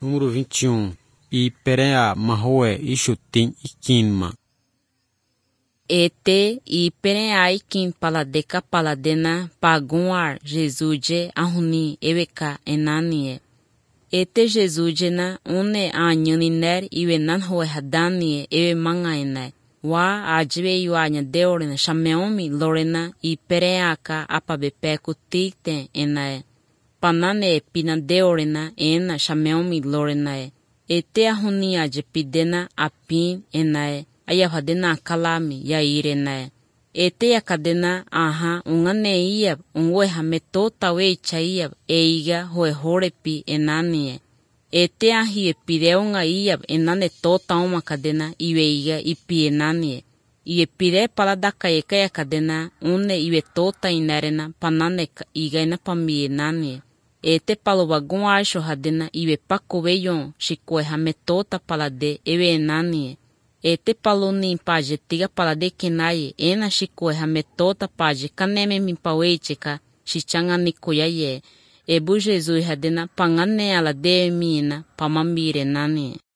Número 21. E perea mahoe ishutin ikinma. Ete e pereai kin paladeka paladena paguar Jesude ahuni eweka enanie. Ete Jesudena une anyaniner iwenan hoehadanie ewe mangaene. Wa ajive yuanya deorena shameomi lorena i pereaka apabepeku tikten enae. Panane pina deorena ena shameomi lorenae. Ete ahuni ajepidena apin enae. Ayahadena kalami ya irenae. Ete akadena aha ungane iyab unweha metota wecha iyab eiga hoehorepi enanie. Ete ahi epideunga iyab enane tota uma kadena iweiga ipi enanie. Iepide paladaka eka ya kadena une iwe tota inerena panane iga ina pami enanie. Ete palobagun aisho hadena iwe pako weyon shikweha metota palade ewe enanie. Ete paluni paje tiga palade kenaye ena shikweha metota paje kaneme mimpawecheka shichanga nikoyaye. Ebu Jesus hadena pangane ala de mina pamambire nani.